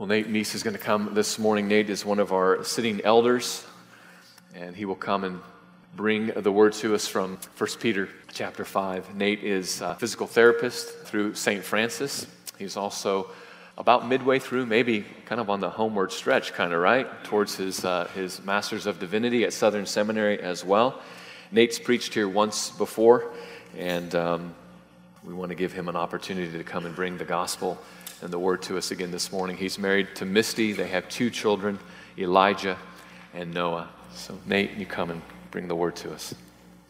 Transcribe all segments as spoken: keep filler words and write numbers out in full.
Well, Nate Neese is going to come this morning. Nate is one of our sitting elders, and he will come and bring the word to us from First Peter chapter five. Nate is a physical therapist through Saint Francis. He's also about midway through, maybe kind of on the homeward stretch, kind of, right, towards his uh, his Master's of Divinity at Southern Seminary as well. Nate's preached here once before, and um, we want to give him an opportunity to come and bring the gospel and the word to us again this morning. He's married to Misty. They have two children, Elijah and Noah. So Nate, you come and bring the word to us.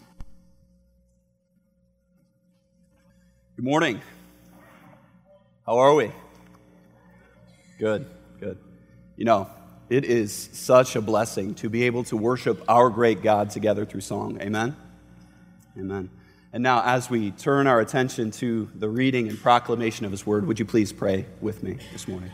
Good morning. How are we? Good, good. You know, it is such a blessing to be able to worship our great God together through song. Amen? Amen. And now, as we turn our attention to the reading and proclamation of His Word, would you please pray with me this morning?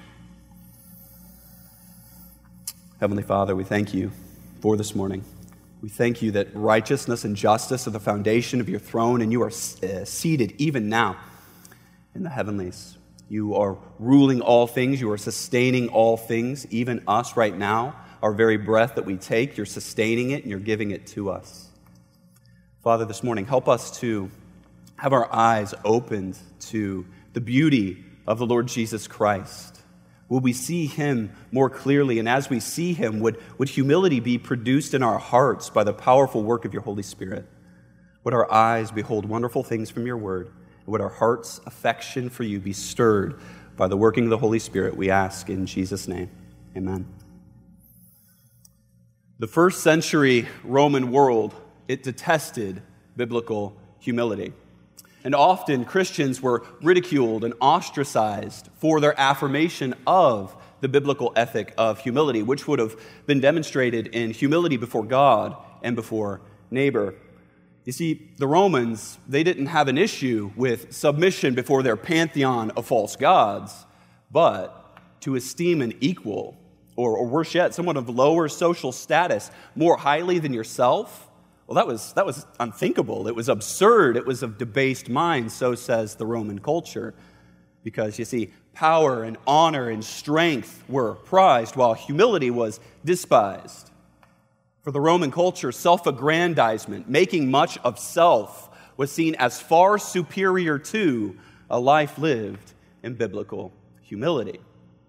Heavenly Father, we thank you for this morning. We thank you that righteousness and justice are the foundation of your throne, and you are uh, seated even now in the heavenlies. You are ruling all things. You are sustaining all things, even us right now. Our very breath that we take, you're sustaining it and you're giving it to us. Father, this morning, help us to have our eyes opened to the beauty of the Lord Jesus Christ. Will we see Him more clearly? And as we see Him, would, would humility be produced in our hearts by the powerful work of your Holy Spirit? Would our eyes behold wonderful things from your word? And would our heart's affection for you be stirred by the working of the Holy Spirit? We ask in Jesus' name. Amen. The first century Roman world, it detested biblical humility. And often Christians were ridiculed and ostracized for their affirmation of the biblical ethic of humility, which would have been demonstrated in humility before God and before neighbor. You see, the Romans, they didn't have an issue with submission before their pantheon of false gods, but to esteem an equal, or, or worse yet, someone of lower social status more highly than yourself. Well, that was that was unthinkable. It was absurd. It was of debased minds, so says the Roman culture. Because, you see, power and honor and strength were prized, while humility was despised. For the Roman culture, self-aggrandizement, making much of self, was seen as far superior to a life lived in biblical humility.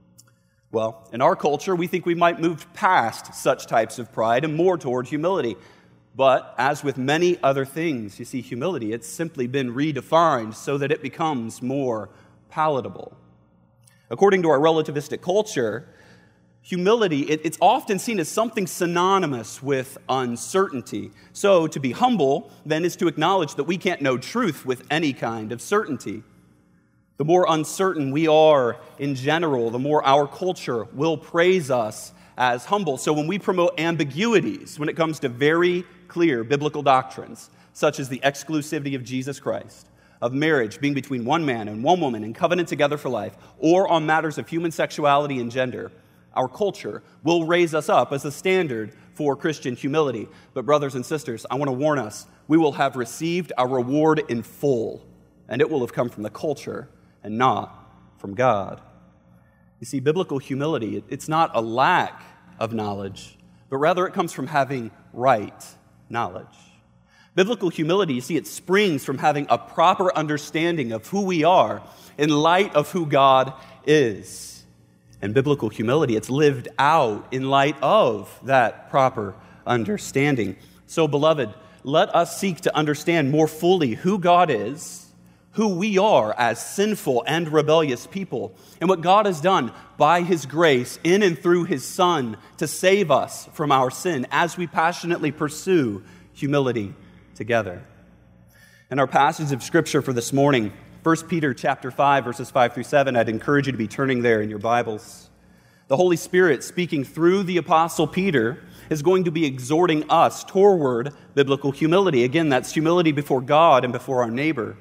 Well, in our culture, we think we might move past such types of pride and more toward humility. But as with many other things, you see, humility, it's simply been redefined so that it becomes more palatable. According to our relativistic culture, humility, it, it's often seen as something synonymous with uncertainty. So to be humble, then, is to acknowledge that we can't know truth with any kind of certainty. The more uncertain we are in general, the more our culture will praise us as humble. So when we promote ambiguities, when it comes to very clear biblical doctrines, such as the exclusivity of Jesus Christ, of marriage being between one man and one woman and covenant together for life, or on matters of human sexuality and gender, our culture will raise us up as a standard for Christian humility. But brothers and sisters, I want to warn us, we will have received our reward in full, and it will have come from the culture and not from God. You see, biblical humility, it's not a lack of knowledge, but rather it comes from having right knowledge. Biblical humility, you see, it springs from having a proper understanding of who we are in light of who God is. And biblical humility, it's lived out in light of that proper understanding. So, beloved, let us seek to understand more fully who God is, who we are as sinful and rebellious people, and what God has done by His grace in and through His Son to save us from our sin as we passionately pursue humility together. In our passage of Scripture for this morning, First Peter chapter five, verses five through seven, I'd encourage you to be turning there in your Bibles. The Holy Spirit, speaking through the Apostle Peter, is going to be exhorting us toward biblical humility. Again, that's humility before God and before our neighbor.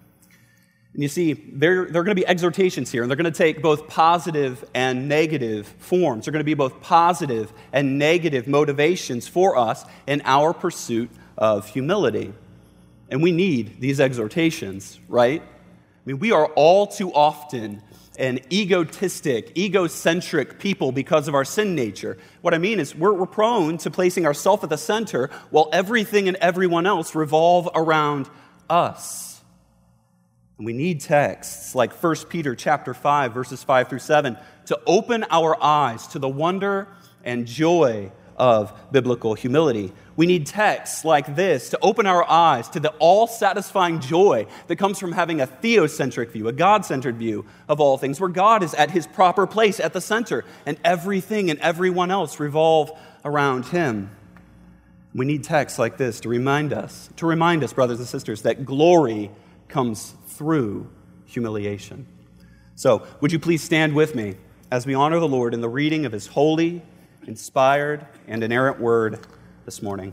And you see, there, there are going to be exhortations here, and they're going to take both positive and negative forms. They're going to be both positive and negative motivations for us in our pursuit of humility. And we need these exhortations, right? mean, we are all too often an egotistic, egocentric people because of our sin nature. What I mean is we're, we're prone to placing ourselves at the center while everything and everyone else revolve around us. And we need texts like First Peter chapter five, verses five through seven, to open our eyes to the wonder and joy of biblical humility. We need texts like this to open our eyes to the all-satisfying joy that comes from having a theocentric view, a God-centered view of all things, where God is at his proper place at the center, and everything and everyone else revolve around him. We need texts like this to remind us, to remind us, brothers and sisters, that glory comes through humiliation. So, would you please stand with me as we honor the Lord in the reading of his holy, inspired, and inerrant word this morning.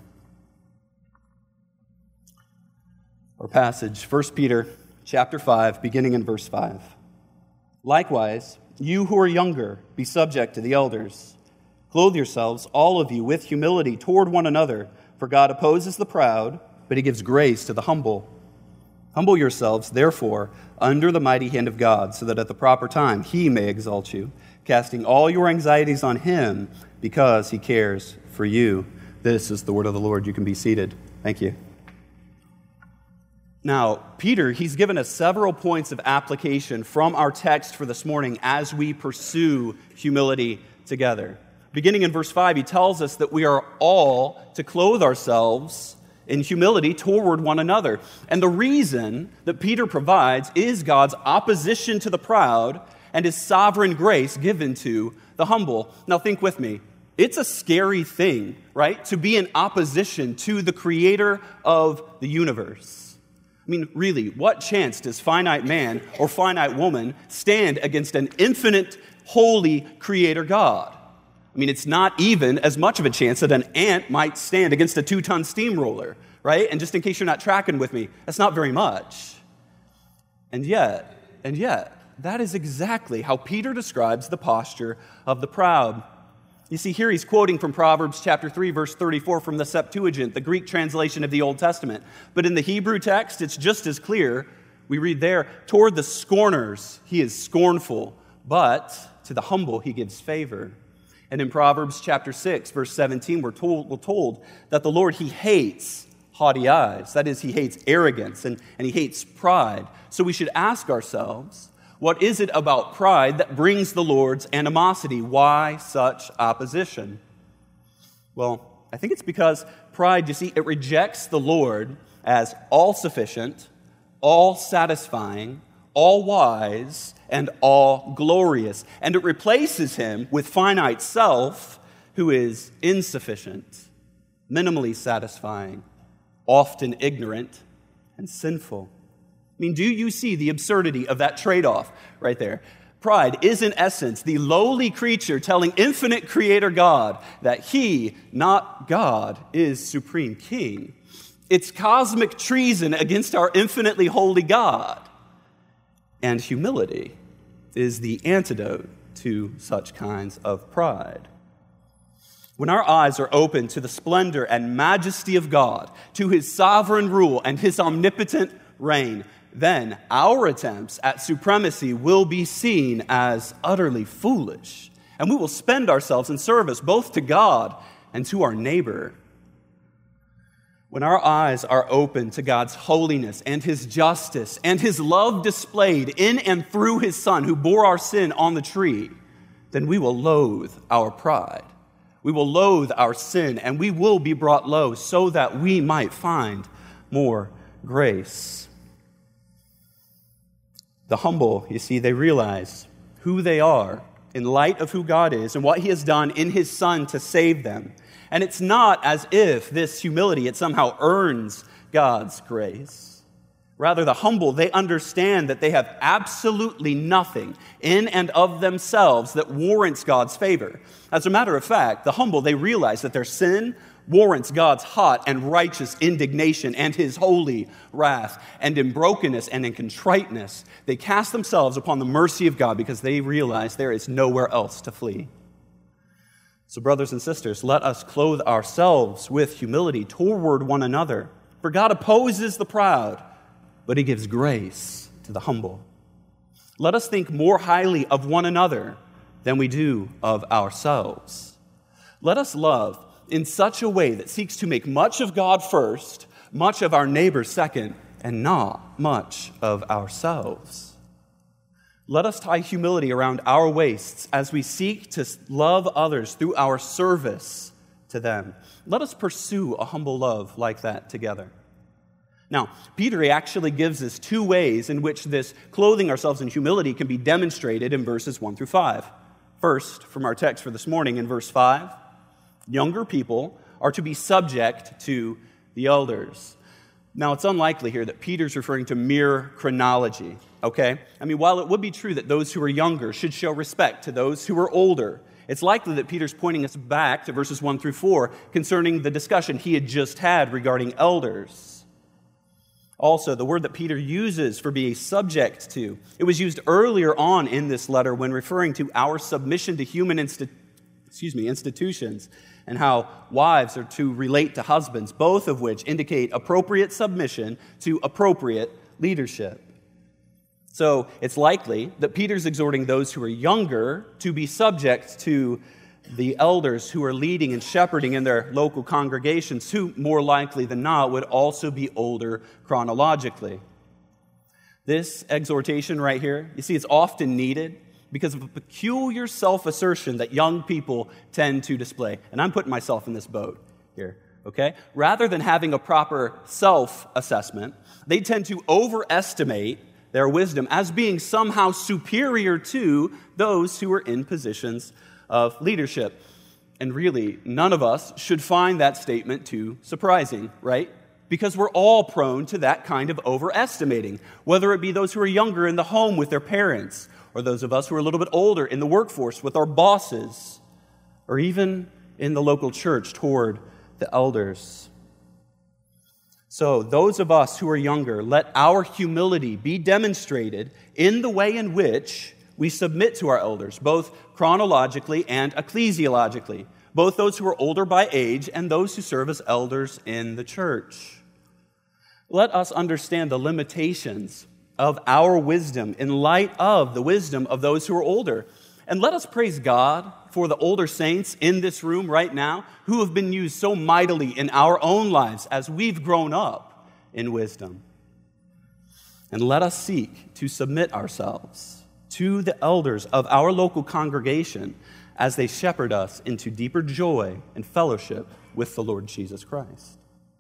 Our passage, First Peter chapter five, beginning in verse five. Likewise, you who are younger, be subject to the elders. Clothe yourselves, all of you, with humility toward one another, for God opposes the proud, but he gives grace to the humble. Humble yourselves, therefore, under the mighty hand of God, so that at the proper time he may exalt you, casting all your anxieties on him, because he cares for you. This is the word of the Lord. You can be seated. Thank you. Now, Peter, he's given us several points of application from our text for this morning as we pursue humility together. Beginning in verse five, he tells us that we are all to clothe ourselves in humility toward one another. And the reason that Peter provides is God's opposition to the proud and his sovereign grace given to the humble. Now, think with me. It's a scary thing, right, to be in opposition to the creator of the universe. I mean, really, what chance does finite man or finite woman stand against an infinite, holy creator God? I mean, it's not even as much of a chance that an ant might stand against a two-ton steamroller, right? And just in case you're not tracking with me, that's not very much. And yet, and yet, that is exactly how Peter describes the posture of the proud. You see, here he's quoting from Proverbs chapter three, verse thirty-four from the Septuagint, the Greek translation of the Old Testament. But in the Hebrew text, it's just as clear. We read there, toward the scorners he is scornful, but to the humble he gives favor. And in Proverbs chapter six, verse seventeen, we're told, we're told that the Lord, he hates haughty eyes. That is, he hates arrogance and, and he hates pride. So we should ask ourselves, what is it about pride that brings the Lord's animosity? Why such opposition? Well, I think it's because pride, you see, it rejects the Lord as all-sufficient, all-satisfying, all-wise, and all-glorious. And it replaces him with finite self, who is insufficient, minimally satisfying, often ignorant, and sinful. I mean, do you see the absurdity of that trade-off right there? Pride is, in essence, the lowly creature telling infinite creator God that he, not God, is supreme king. It's cosmic treason against our infinitely holy God. And humility is the antidote to such kinds of pride. When our eyes are open to the splendor and majesty of God, to his sovereign rule and his omnipotent reign, then our attempts at supremacy will be seen as utterly foolish, and we will spend ourselves in service both to God and to our neighbor. When our eyes are open to God's holiness and his justice and his love displayed in and through his Son who bore our sin on the tree, then we will loathe our pride. We will loathe our sin, and we will be brought low so that we might find more grace. The humble, you see, they realize who they are in light of who God is and what he has done in his Son to save them. And it's not as if this humility, it somehow earns God's grace. Rather, the humble, they understand that they have absolutely nothing in and of themselves that warrants God's favor. As a matter of fact, the humble, they realize that their sin warrants God's hot and righteous indignation and his holy wrath. And in brokenness and in contriteness, they cast themselves upon the mercy of God because they realize there is nowhere else to flee. So, brothers and sisters, let us clothe ourselves with humility toward one another. For God opposes the proud, but he gives grace to the humble. Let us think more highly of one another than we do of ourselves. Let us love in such a way that seeks to make much of God first, much of our neighbor second, and not much of ourselves. Let us tie humility around our waists as we seek to love others through our service to them. Let us pursue a humble love like that together. Now, Peter actually gives us two ways in which this clothing ourselves in humility can be demonstrated in verses one through five. First, from our text for this morning in verse five, younger people are to be subject to the elders. Now, it's unlikely here that Peter's referring to mere chronology, okay? I mean, while it would be true that those who are younger should show respect to those who are older, it's likely that Peter's pointing us back to verses one through four concerning the discussion he had just had regarding elders. Also, the word that Peter uses for being subject to, it was used earlier on in this letter when referring to our submission to human insti- excuse me, institutions and how wives are to relate to husbands, both of which indicate appropriate submission to appropriate leadership. So it's likely that Peter's exhorting those who are younger to be subject to the elders who are leading and shepherding in their local congregations, who more likely than not would also be older chronologically. This exhortation right here, you see, it's often needed because of a peculiar self-assertion that young people tend to display. And I'm putting myself in this boat here, okay? Rather than having a proper self-assessment, they tend to overestimate their wisdom as being somehow superior to those who are in positions of leadership. And really, none of us should find that statement too surprising, right? Because we're all prone to that kind of overestimating, whether it be those who are younger in the home with their parents, or those of us who are a little bit older in the workforce with our bosses, or even in the local church toward the elders. So those of us who are younger, let our humility be demonstrated in the way in which we submit to our elders, both chronologically and ecclesiologically, both those who are older by age and those who serve as elders in the church. Let us understand the limitations of our wisdom in light of the wisdom of those who are older. And let us praise God for the older saints in this room right now who have been used so mightily in our own lives as we've grown up in wisdom. And let us seek to submit ourselves to the elders of our local congregation as they shepherd us into deeper joy and fellowship with the Lord Jesus Christ.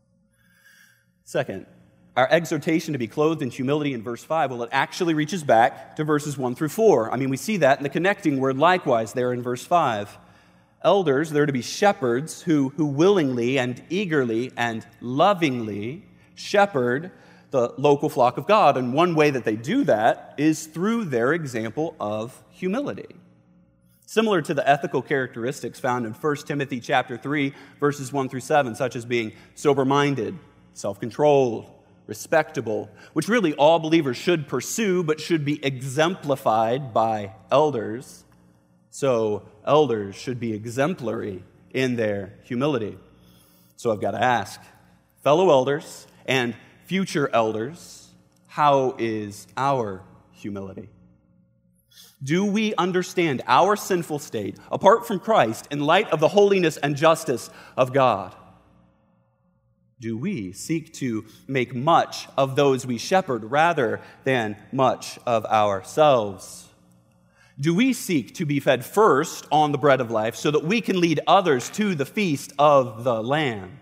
Second, our exhortation to be clothed in humility in verse five, well, it actually reaches back to verses one through four. I mean, we see that in the connecting word likewise there in verse five. Elders, they're to be shepherds who, who willingly and eagerly and lovingly shepherd the local flock of God. And one way that they do that is through their example of humility. Similar to the ethical characteristics found in First Timothy chapter three, verses one through seven, such as being sober-minded, self-controlled, respectable, which really all believers should pursue, but should be exemplified by elders. So elders should be exemplary in their humility. So I've got to ask, fellow elders and future elders, how is our humility? Do we understand our sinful state apart from Christ in light of the holiness and justice of God? Do we seek to make much of those we shepherd rather than much of ourselves? Do we seek to be fed first on the bread of life so that we can lead others to the feast of the Lamb?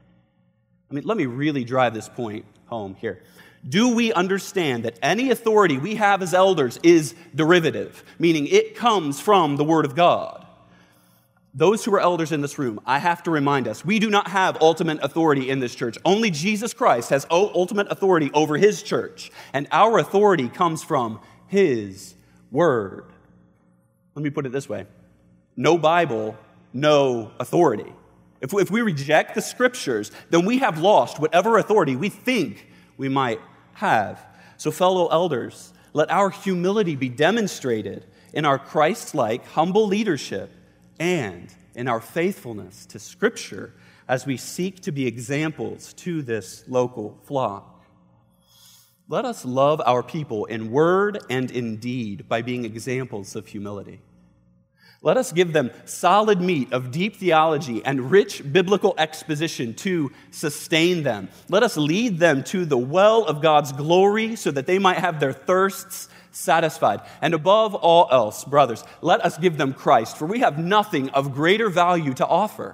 I mean, let me really drive this point home here. Do we understand that any authority we have as elders is derivative, meaning it comes from the Word of God? Those who are elders in this room, I have to remind us, we do not have ultimate authority in this church. Only Jesus Christ has ultimate authority over His church, and our authority comes from His Word. Let me put it this way. No Bible, no authority. If we, if we reject the Scriptures, then we have lost whatever authority we think we might have. So, fellow elders, let our humility be demonstrated in our Christ-like, humble leadership and in our faithfulness to Scripture as we seek to be examples to this local flock. let us love our people in word and in deed by being examples of humility. Let us give them solid meat of deep theology and rich biblical exposition to sustain them. Let us lead them to the well of God's glory so that they might have their thirsts satisfied. And above all else, brothers, let us give them Christ, for we have nothing of greater value to offer.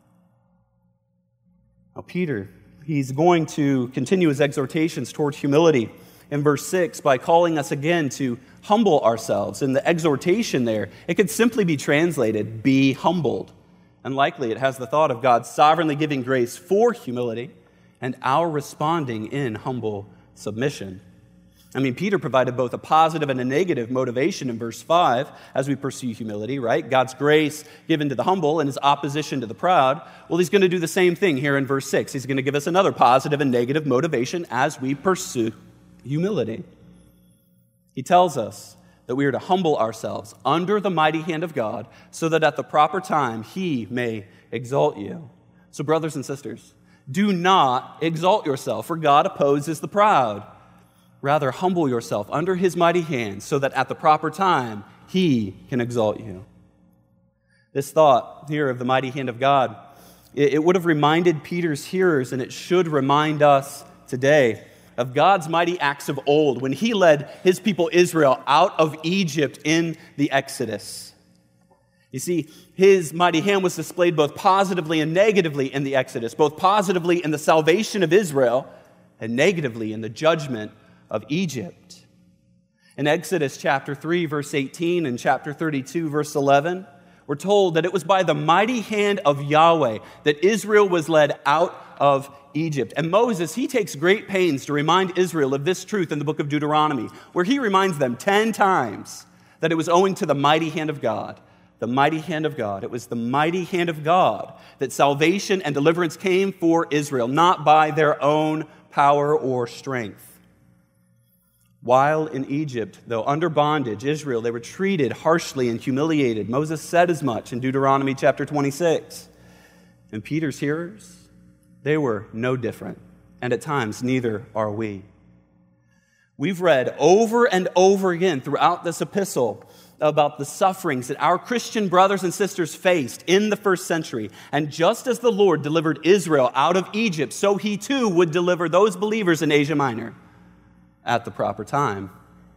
Now, Peter, he's going to continue his exhortations toward humility in verse six by calling us again to humble ourselves. In the exhortation there, it could simply be translated, be humbled. And likely it has the thought of God sovereignly giving grace for humility and our responding in humble submission. I mean, Peter provided both a positive and a negative motivation in verse five as we pursue humility, right? God's grace given to the humble and his opposition to the proud. Well, he's going to do the same thing here in verse six. He's going to give us another positive and negative motivation as we pursue humility. He tells us that we are to humble ourselves under the mighty hand of God so that at the proper time he may exalt you. So, brothers and sisters, do not exalt yourself, for God opposes the proud. Rather, humble yourself under his mighty hand so that at the proper time he can exalt you. This thought here of the mighty hand of God, it would have reminded Peter's hearers, and it should remind us today, of God's mighty acts of old when he led his people Israel out of Egypt in the Exodus. You see, his mighty hand was displayed both positively and negatively in the Exodus, both positively in the salvation of Israel and negatively in the judgment of Egypt. In Exodus chapter three, verse eighteen, and chapter thirty-two, verse eleven, we're told that it was by the mighty hand of Yahweh that Israel was led out of Egypt. And Moses, he takes great pains to remind Israel of this truth in the book of Deuteronomy, where he reminds them ten times that it was owing to the mighty hand of God. The mighty hand of God. It was the mighty hand of God that salvation and deliverance came for Israel, not by their own power or strength. While in Egypt, though under bondage, Israel, they were treated harshly and humiliated. Moses said as much in Deuteronomy chapter twenty-six. And Peter's hearers, they were no different, and at times neither are we. We've read over and over again throughout this epistle about the sufferings that our Christian brothers and sisters faced in the first century. And just as the Lord delivered Israel out of Egypt, so he too would deliver those believers in Asia Minor at the proper time.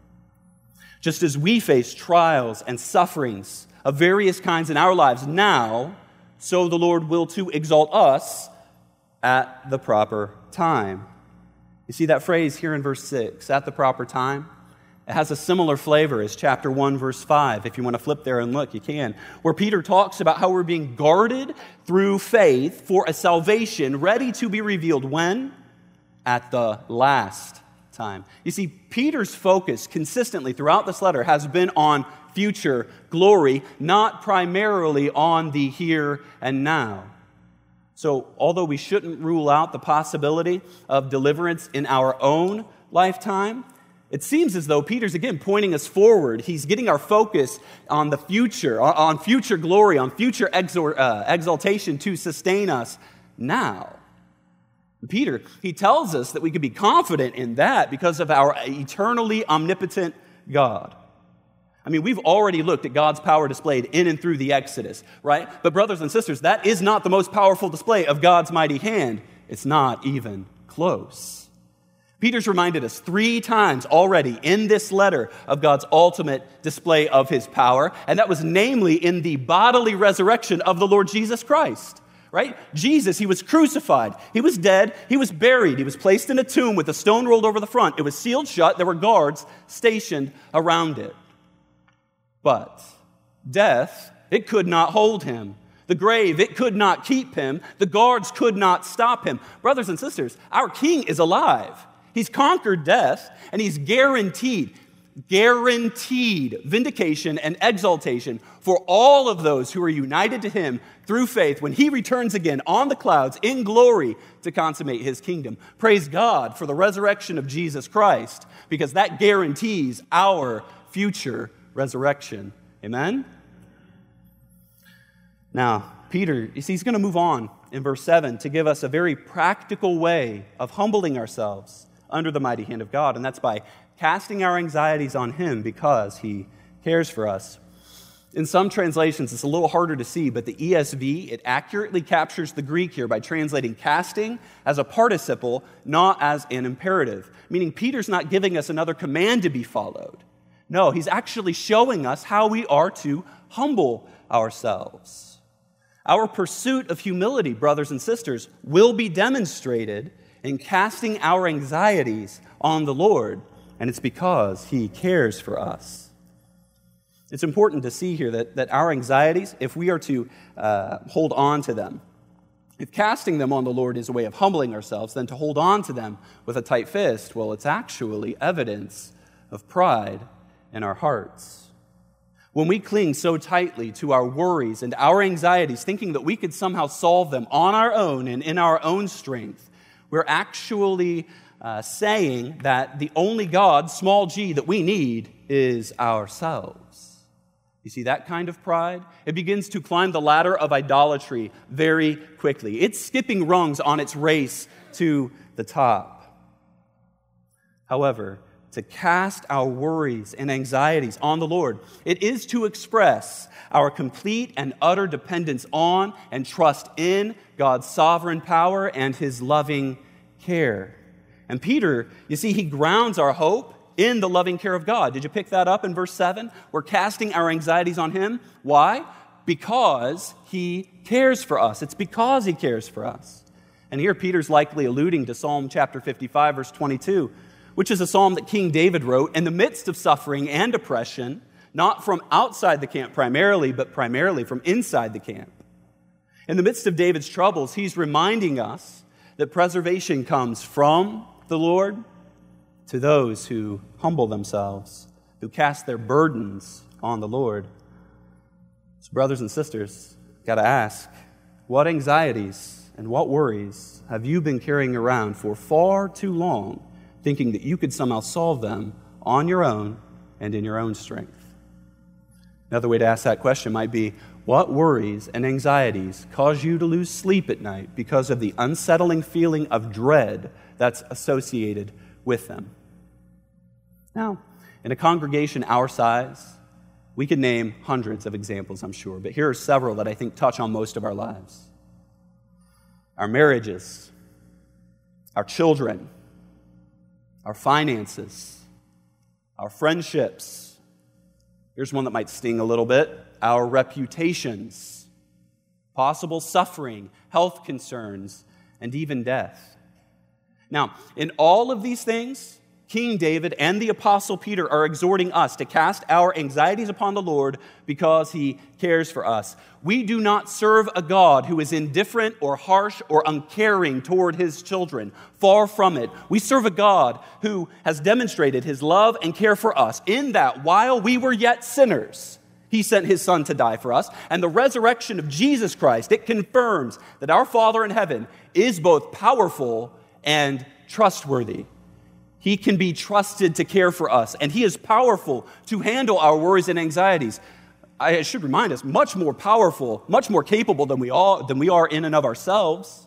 Just as we face trials and sufferings of various kinds in our lives now, so the Lord will too exalt us at the proper time. You see that phrase here in verse six, at the proper time? It has a similar flavor as chapter one, verse five. If you want to flip there and look, you can. Where Peter talks about how we're being guarded through faith for a salvation ready to be revealed when? At the last time. You see, Peter's focus consistently throughout this letter has been on future glory, not primarily on the here and now. So, although we shouldn't rule out the possibility of deliverance in our own lifetime, it seems as though Peter's again pointing us forward. He's getting our focus on the future, on future glory, on future exor- uh, exaltation to sustain us now. Peter, he tells us that we can be confident in that because of our eternally omnipotent God. I mean, we've already looked at God's power displayed in and through the Exodus, right? But brothers and sisters, that is not the most powerful display of God's mighty hand. It's not even close. Peter's reminded us three times already in this letter of God's ultimate display of his power, and that was namely in the bodily resurrection of the Lord Jesus Christ, right? Jesus, he was crucified, he was dead, he was buried, he was placed in a tomb with a stone rolled over the front. It was sealed shut, there were guards stationed around it. But death, it could not hold him. The grave, it could not keep him. The guards could not stop him. Brothers and sisters, our King is alive. He's conquered death, and he's guaranteed, guaranteed vindication and exaltation for all of those who are united to him through faith when he returns again on the clouds in glory to consummate his kingdom. Praise God for the resurrection of Jesus Christ, because that guarantees our future resurrection. Amen? Now, Peter, you see, he's going to move on in verse seven to give us a very practical way of humbling ourselves under the mighty hand of God, and that's by casting our anxieties on Him because He cares for us. In some translations, it's a little harder to see, but the E S V, it accurately captures the Greek here by translating casting as a participle, not as an imperative, meaning Peter's not giving us another command to be followed. No, he's actually showing us how we are to humble ourselves. Our pursuit of humility, brothers and sisters, will be demonstrated in casting our anxieties on the Lord, and it's because He cares for us. It's important to see here that, that our anxieties, if we are to uh, hold on to them, if casting them on the Lord is a way of humbling ourselves, then to hold on to them with a tight fist, well, it's actually evidence of pride in our hearts. When we cling so tightly to our worries and our anxieties, thinking that we could somehow solve them on our own and in our own strength, we're actually uh, saying that the only God, small g, that we need is ourselves. You see that kind of pride? It begins to climb the ladder of idolatry very quickly. It's skipping rungs on its race to the top. However, to cast our worries and anxieties on the Lord, it is to express our complete and utter dependence on and trust in God's sovereign power and His loving care. And Peter, you see, he grounds our hope in the loving care of God. Did you pick that up in verse seven? We're casting our anxieties on Him. Why? Because He cares for us. It's because He cares for us. And here Peter's likely alluding to Psalm chapter fifty-five, verse twenty-two, which is a psalm that King David wrote in the midst of suffering and oppression, not from outside the camp primarily, but primarily from inside the camp. In the midst of David's troubles, he's reminding us that preservation comes from the Lord to those who humble themselves, who cast their burdens on the Lord. So brothers and sisters, got to ask, what anxieties and what worries have you been carrying around for far too long, thinking that you could somehow solve them on your own and in your own strength? Another way to ask that question might be, what worries and anxieties cause you to lose sleep at night because of the unsettling feeling of dread that's associated with them? Now, in a congregation our size, we could name hundreds of examples, I'm sure, but here are several that I think touch on most of our lives. Our marriages, our children, our finances, our friendships. Here's one that might sting a little bit. Our reputations, possible suffering, health concerns, and even death. Now, in all of these things, King David and the Apostle Peter are exhorting us to cast our anxieties upon the Lord because He cares for us. We do not serve a God who is indifferent or harsh or uncaring toward His children. Far from it. We serve a God who has demonstrated His love and care for us in that while we were yet sinners, He sent His Son to die for us. And the resurrection of Jesus Christ, it confirms that our Father in heaven is both powerful and trustworthy. He can be trusted to care for us, and He is powerful to handle our worries and anxieties. I should remind us, much more powerful, much more capable than we all than we are in and of ourselves.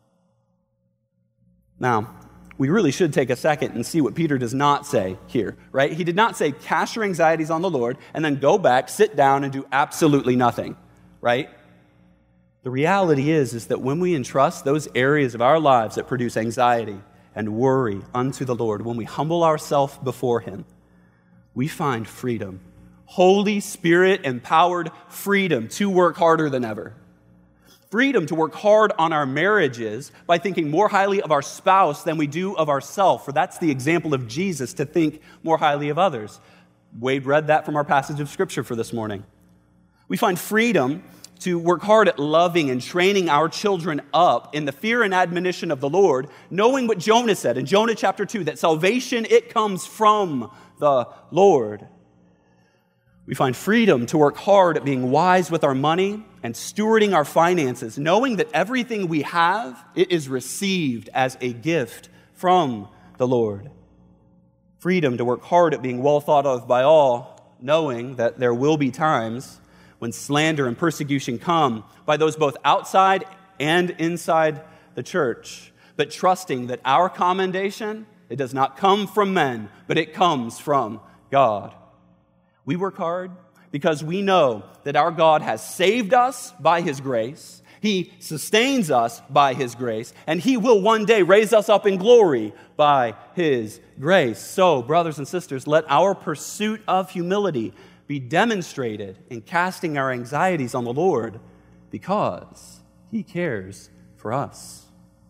Now, we really should take a second and see what Peter does not say here, right? He did not say, cast your anxieties on the Lord, and then go back, sit down, and do absolutely nothing, right? The reality is, is that when we entrust those areas of our lives that produce anxiety and worry unto the Lord, when we humble ourselves before Him, we find freedom. Holy Spirit-empowered freedom to work harder than ever. Freedom to work hard on our marriages by thinking more highly of our spouse than we do of ourselves, for that's the example of Jesus, to think more highly of others. Wade read that from our passage of Scripture for this morning. We find freedom to work hard at loving and training our children up in the fear and admonition of the Lord, knowing what Jonah said in Jonah chapter two, that salvation, it comes from the Lord. We find freedom to work hard at being wise with our money and stewarding our finances, knowing that everything we have, it is received as a gift from the Lord. Freedom to work hard at being well thought of by all, knowing that there will be times when slander and persecution come by those both outside and inside the church, but trusting that our commendation It does not come from men, but it comes from God. We work hard because we know that our God has saved us by His grace. He sustains us by His grace, and He will one day raise us up in glory by His grace. So, brothers and sisters, let our pursuit of humility be demonstrated in casting our anxieties on the Lord, because He cares for us.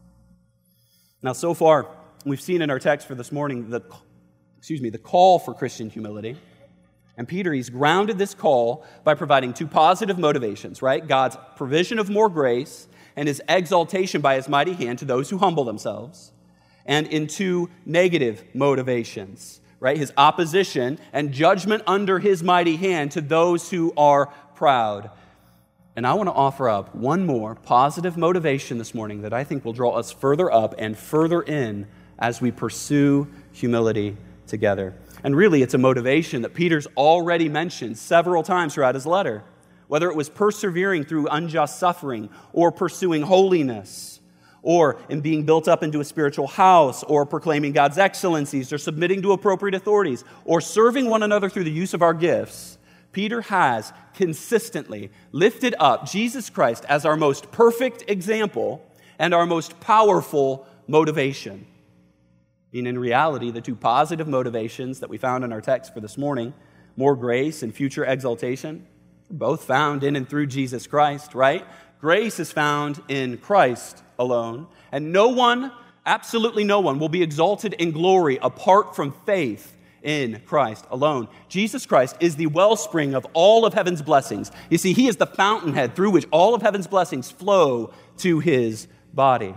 Now, so far, we've seen in our text for this morning the, excuse me, the call for Christian humility. And Peter, he's grounded this call by providing two positive motivations, right? God's provision of more grace and His exaltation by His mighty hand to those who humble themselves. And in two negative motivations, right? His opposition and judgment under His mighty hand to those who are proud. And I want to offer up one more positive motivation this morning that I think will draw us further up and further in as we pursue humility together. And really, it's a motivation that Peter's already mentioned several times throughout his letter. Whether it was persevering through unjust suffering, or pursuing holiness, or in being built up into a spiritual house, or proclaiming God's excellencies, or submitting to appropriate authorities, or serving one another through the use of our gifts, Peter has consistently lifted up Jesus Christ as our most perfect example and our most powerful motivation. And in reality, the two positive motivations that we found in our text for this morning, more grace and future exaltation, are both found in and through Jesus Christ, right? Grace is found in Christ alone, and no one, absolutely no one, will be exalted in glory apart from faith in Christ alone. Jesus Christ is the wellspring of all of heaven's blessings. You see, He is the fountainhead through which all of heaven's blessings flow to His body.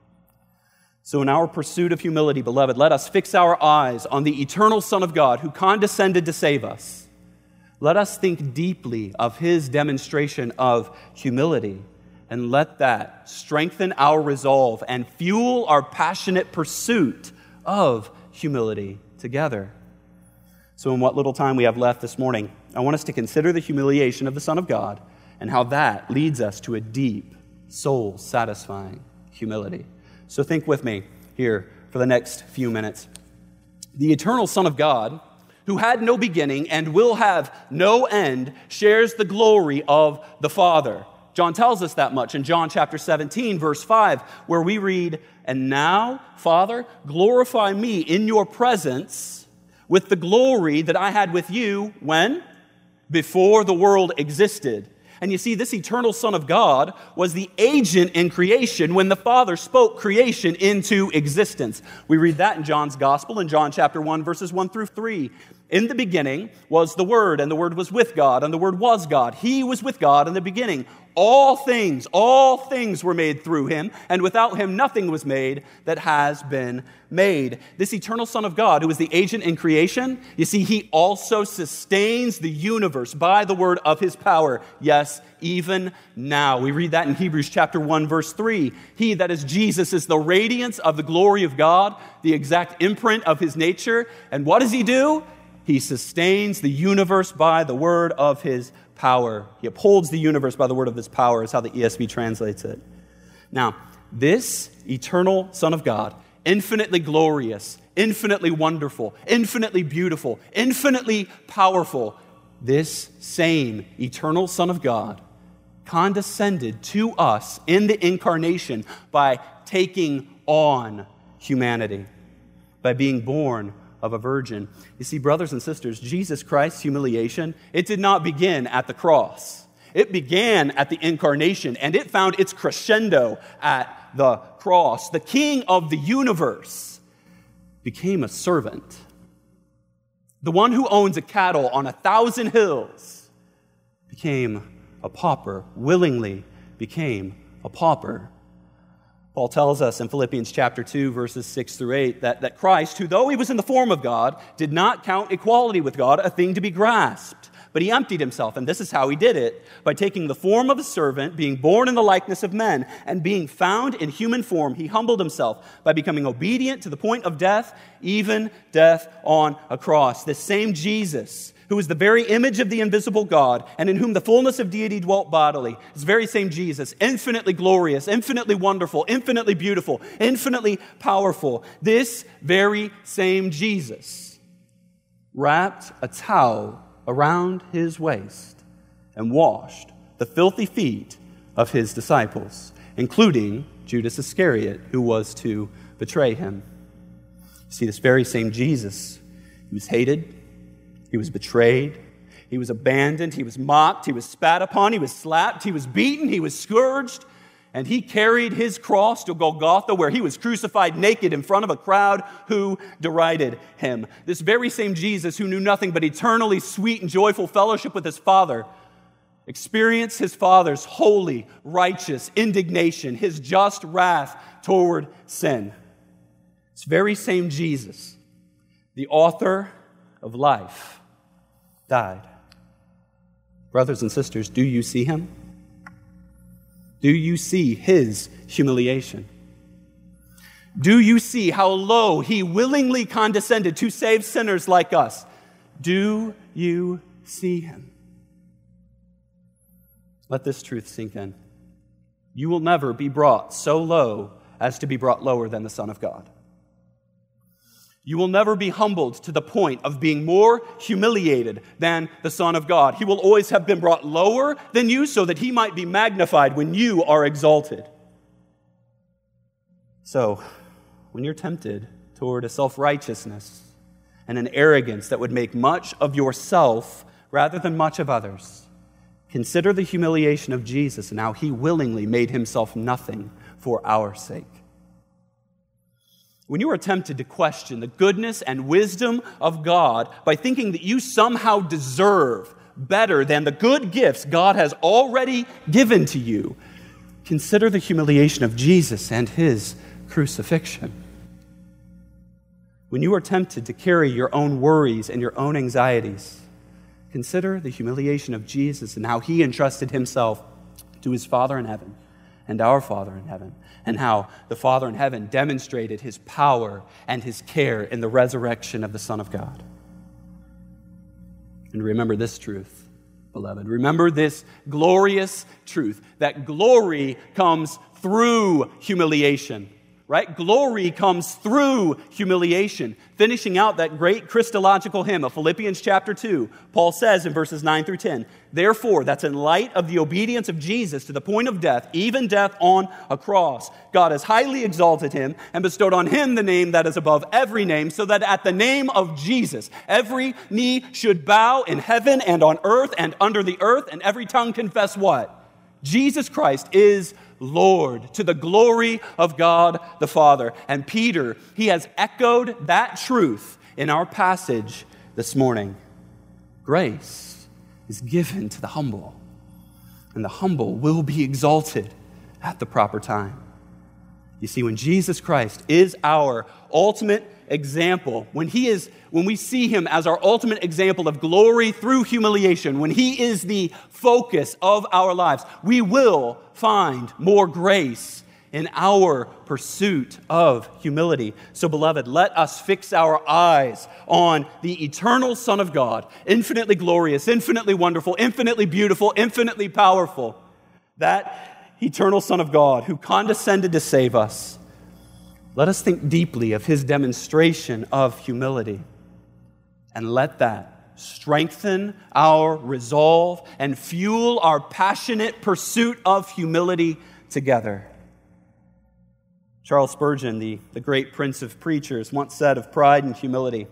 So in our pursuit of humility, beloved, let us fix our eyes on the eternal Son of God who condescended to save us. Let us think deeply of His demonstration of humility, and let that strengthen our resolve and fuel our passionate pursuit of humility together. So in what little time we have left this morning, I want us to consider the humiliation of the Son of God and how that leads us to a deep, soul-satisfying humility. So think with me here for the next few minutes. The eternal Son of God, who had no beginning and will have no end, shares the glory of the Father. John tells us that much in John chapter seventeen, verse five, where we read, "And now, Father, glorify me in your presence with the glory that I had with you," when? Before the world existed. And you see, this eternal Son of God was the agent in creation when the Father spoke creation into existence. We read that in John's Gospel in John chapter one, verses one through three. "In the beginning was the Word, and the Word was with God, and the Word was God. He was with God in the beginning. All things, all things were made through Him, and without Him nothing was made that has been made." This eternal Son of God, who is the agent in creation, you see, He also sustains the universe by the word of His power. Yes, even now. We read that in Hebrews chapter one, verse three. "He," that is Jesus, "is the radiance of the glory of God, the exact imprint of His nature." And what does He do? He sustains the universe by the word of His power. He upholds the universe by the word of His power, is how the E S V translates it. Now, this eternal Son of God, infinitely glorious, infinitely wonderful, infinitely beautiful, infinitely powerful, this same eternal Son of God condescended to us in the incarnation by taking on humanity, by being born of a virgin. You see, brothers and sisters, Jesus Christ's humiliation, it did not begin at the cross. It began at the incarnation, and it found its crescendo at the cross. The King of the universe became a servant. The one who owns a cattle on a thousand hills became a pauper, willingly became a pauper. Paul tells us in Philippians chapter two, verses six through eight, that, that Christ, who though He was in the form of God, did not count equality with God a thing to be grasped, but He emptied Himself, and this is how He did it, by taking the form of a servant, being born in the likeness of men, and being found in human form, He humbled Himself by becoming obedient to the point of death, even death on a cross. This same Jesus who is the very image of the invisible God, and in whom the fullness of deity dwelt bodily. This very same Jesus, infinitely glorious, infinitely wonderful, infinitely beautiful, infinitely powerful. This very same Jesus wrapped a towel around his waist and washed the filthy feet of his disciples, including Judas Iscariot, who was to betray him. You see, this very same Jesus, he was hated, he was betrayed, he was abandoned, he was mocked, he was spat upon, he was slapped, he was beaten, he was scourged, and he carried his cross to Golgotha, where he was crucified naked in front of a crowd who derided him. This very same Jesus, who knew nothing but eternally sweet and joyful fellowship with his Father, experienced his Father's holy, righteous indignation, his just wrath toward sin. This very same Jesus, the author of life, died. Brothers and sisters, do you see him? Do you see his humiliation? Do you see how low he willingly condescended to save sinners like us? Do you see him? Let this truth sink in. You will never be brought so low as to be brought lower than the Son of God. You will never be humbled to the point of being more humiliated than the Son of God. He will always have been brought lower than you so that he might be magnified when you are exalted. So, when you're tempted toward a self-righteousness and an arrogance that would make much of yourself rather than much of others, consider the humiliation of Jesus and how he willingly made himself nothing for our sake. When you are tempted to question the goodness and wisdom of God by thinking that you somehow deserve better than the good gifts God has already given to you, consider the humiliation of Jesus and his crucifixion. When you are tempted to carry your own worries and your own anxieties, consider the humiliation of Jesus and how he entrusted himself to his Father in heaven and our Father in heaven, and how the Father in heaven demonstrated his power and his care in the resurrection of the Son of God. And remember this truth, beloved. Remember this glorious truth, that glory comes through humiliation. Right? Glory comes through humiliation. Finishing out that great Christological hymn of Philippians chapter two, Paul says in verses nine through ten, therefore, that's in light of the obedience of Jesus to the point of death, even death on a cross, God has highly exalted him and bestowed on him the name that is above every name, so that at the name of Jesus, every knee should bow in heaven and on earth and under the earth, and every tongue confess what? Jesus Christ is Lord, to the glory of God the Father. And Peter, he has echoed that truth in our passage this morning. Grace is given to the humble, and the humble will be exalted at the proper time. You see, when Jesus Christ is our ultimate example, when he is, when we see him as our ultimate example of glory through humiliation, when he is the focus of our lives, we will find more grace in our pursuit of humility. So, beloved, let us fix our eyes on the eternal Son of God, infinitely glorious, infinitely wonderful, infinitely beautiful, infinitely powerful. That eternal Son of God who condescended to save us. Let us think deeply of his demonstration of humility, and let that strengthen our resolve and fuel our passionate pursuit of humility together. Charles Spurgeon, the, the great prince of preachers, once said of pride and humility,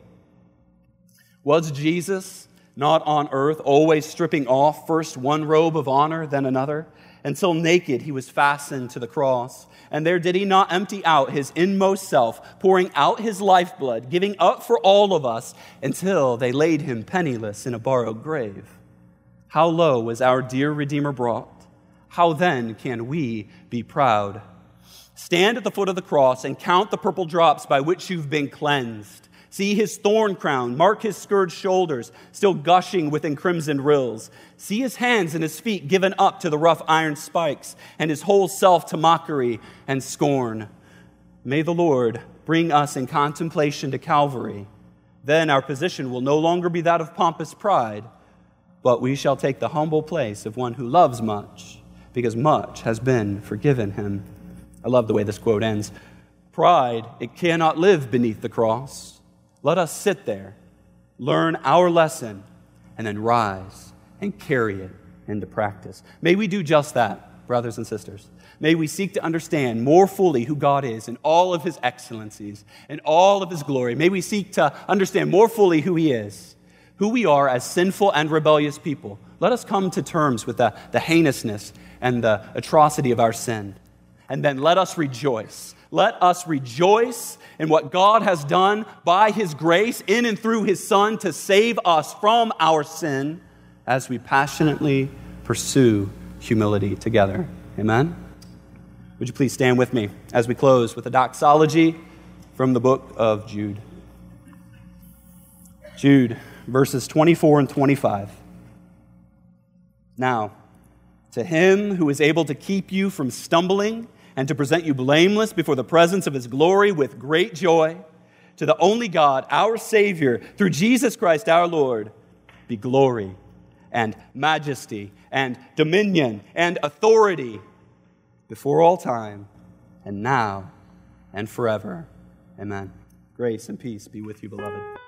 was Jesus not on earth always stripping off first one robe of honor, then another, until naked he was fastened to the cross? And there did he not empty out his inmost self, pouring out his lifeblood, giving up for all of us, until they laid him penniless in a borrowed grave? How low was our dear Redeemer brought? How then can we be proud? Stand at the foot of the cross and count the purple drops by which you've been cleansed. See his thorn crown, mark his scourged shoulders, still gushing with encrimsoned rills. See his hands and his feet given up to the rough iron spikes, and his whole self to mockery and scorn. May the Lord bring us in contemplation to Calvary, Then our position will no longer be that of pompous pride, but we shall take the humble place of one who loves much, because much has been forgiven him. I love the way this quote ends. Pride, it cannot live beneath the cross. Let us sit there, learn our lesson, and then rise and carry it into practice. May we do just that, brothers and sisters. May we seek to understand more fully who God is in all of his excellencies, in all of his glory. May we seek to understand more fully who he is, who we are as sinful and rebellious people. Let us come to terms with the, the heinousness and the atrocity of our sin. And then let us rejoice. Let us rejoice in what God has done by his grace in and through his Son to save us from our sin as we passionately pursue humility together. Amen? Would you please stand with me as we close with a doxology from the book of Jude. Jude, verses twenty-four and twenty-five. Now, to him who is able to keep you from stumbling and to present you blameless before the presence of his glory with great joy, to the only God, our Savior, through Jesus Christ our Lord, be glory and majesty and dominion and authority before all time, and now, and forever. Amen. Grace and peace be with you, beloved.